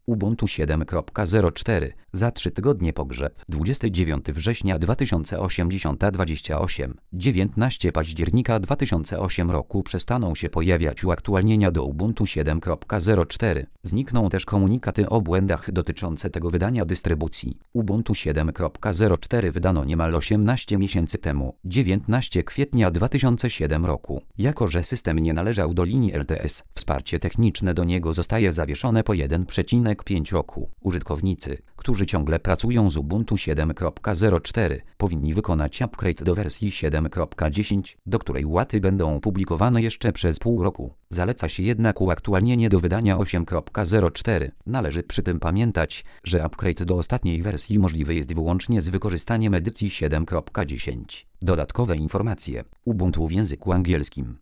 Ubuntu 7.04. Za 3 tygodnie pogrzeb. 29 września 2028. 19 października 2008 roku przestaną się pojawiać uaktualnienia do Ubuntu 7.04. Znikną też komunikaty o błędach dotyczące tego wydania dystrybucji. Ubuntu 7.04 wydano niemal 18 miesięcy temu, 19 kwietnia 2007 roku. Jako że system nie należał do linii LTS, wsparcie techniczne do niego zostaje zawieszone po 1,5 roku. Użytkownicy, którzy ciągle pracują z Ubuntu 7.04, powinni wykonać upgrade do wersji 7.10, do której łaty będą publikowane jeszcze przez pół roku. Zaleca się jednak uaktualnienie do wydania 8.04. Należy przy tym pamiętać, że upgrade do ostatniej wersji możliwy jest wyłącznie z wykorzystaniem edycji 7.10. Dodatkowe informacje. Ubuntu w języku angielskim.